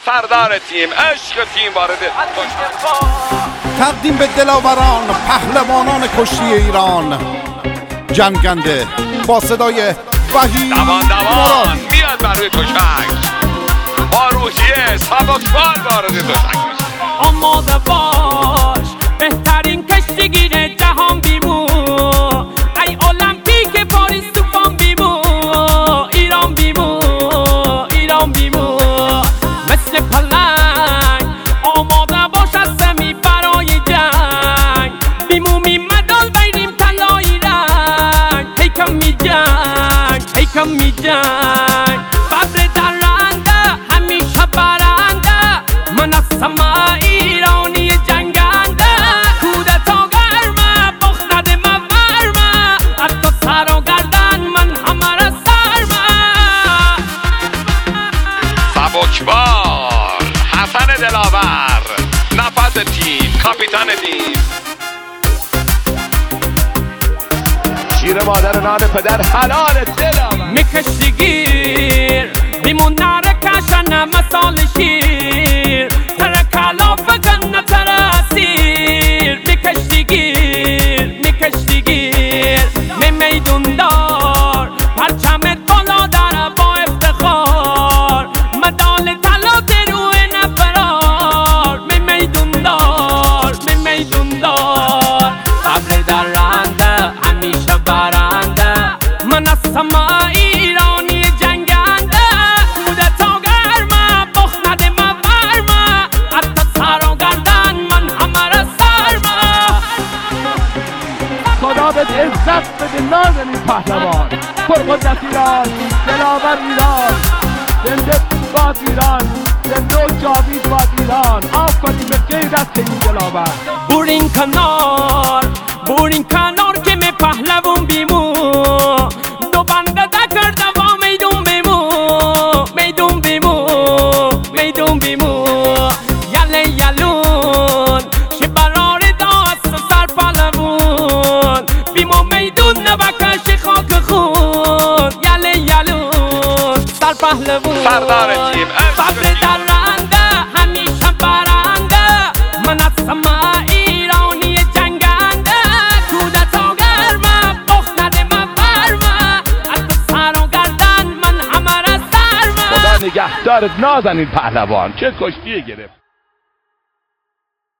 سردار تیم، عشق تیم وارد تقدیم به دلاوران پهلوانان کشتی ایران، جنگنده با صدای وحید دوان میاد برای تشک، با روحیه سبکبار وارد تشک. آماده باش بهترین کشتیگیر جهان بیمو، ای المپیک پاریس توفان بیمو، ایران بیمو، ایران بیمو. مثل پلنگ آماده باش از سمی برای جنگ، بیمو میمدال بیریم طلایی رنگ، هیکم می جنگ، هیکم می جنگ. ببر درنده همیشه برنده، من از سما ایرانی جنگنده. کودتا گرمه بخت نده ورمه، حتی سر و گردن من همه را سرمه. سبکبار حسن دلاور، نفس تیم، کاپیتان تیم. شیر مادر نان پدر حلال دلاور. میکشتیگیر بیمون نره کشن مسال شیر، تره کلاف گنه تره اسیر. میکشتیگیر میکشتیگیر می میدون دار، پرچمت بالا داره با افتخار، مدال طلا روی نفرار. می میدون دار می میدون دار، ابر درنده همیشه برنده، من از سما ایرانی جنگنده. کودتا گرمه بخت نده ورمه، حتی سر و گردن من همه را سرمه. خدا بهت عزت بده نازنین پهلوان، پرقدرت ایران، دلاور ایران، زنده باد ایران، زنده و جاوید باد ایران. آفرین به غیرت این دلاور. بورین کنار که می پهلوان بیمو، دو بنده کرده با میدون بیمو، میدون بیمو، میدون بیمو. یله یلون شبرار داست سر پهلوان، بیمو میدون نبکش خاک خون. یله یلون سر پهلوان، سردار تیم، عشق ببر تیم. درنده همیشه برنده، من از سما ایرانی جنگنده. کودتا گرمه بخت نده ورمه، حتی سر و گردن من همه را سرمه. خدا نگهدارت نازنین پهلوان، چه کشتی گرفت.